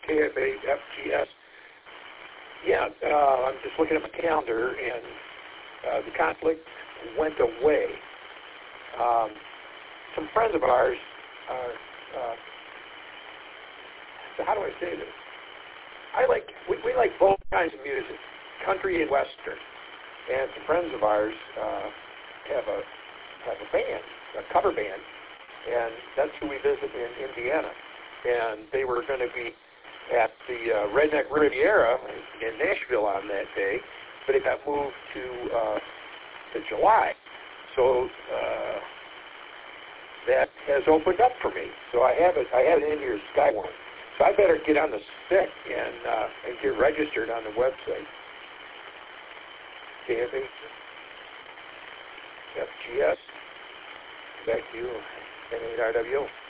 KFA FGS. Yeah, I'm just looking at my calendar, and the conflict went away. Some friends of ours are, so how do I say this? We like both kinds of music, country and western. And some friends of ours have a band, a cover band, and that's who we visit in Indiana. And they were going to be at the Redneck Riviera in Nashville on that day, but it got moved to July. So that has opened up for me. So I have it in here, Skywarn. So I better get on the stick and get registered on the website. KFA, FGS, back to you, N8RWO.